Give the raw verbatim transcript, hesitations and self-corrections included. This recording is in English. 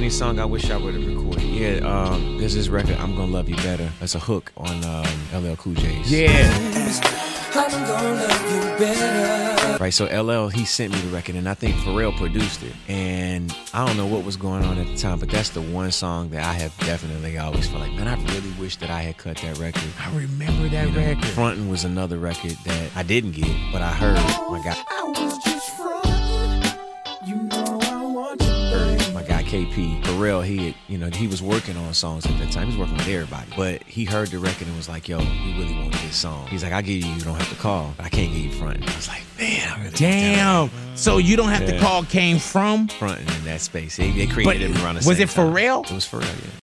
any song I wish I would have recorded. Yeah, um, there's this record, I'm Gonna Love You Better. That's a hook on um, L L Cool J's. Yeah. I'm gonna love you better. Right, so L L, he sent me the record, and I think Pharrell produced it. And I don't know what was going on at the time, but that's the one song that I have definitely always felt like, man, I really wish that I had cut that record. I remember that You know, record. Frontin' was another record that I didn't get, but I heard. My guy, I was just frontin'. You know I want you, babe. my guy K P, Pharrell, he had, you know, he was working on songs at that time. He was working with everybody, but he heard the record and was like, "Yo, we really want this song." He's like, "I'll give you, you don't have to call, but I can't give you Frontin'." I was like, "Man, I really Damn. So you don't have to Yeah. call came from? Frontin' in that space." They, they created But him around the was same it time. Pharrell? It was Pharrell, yeah.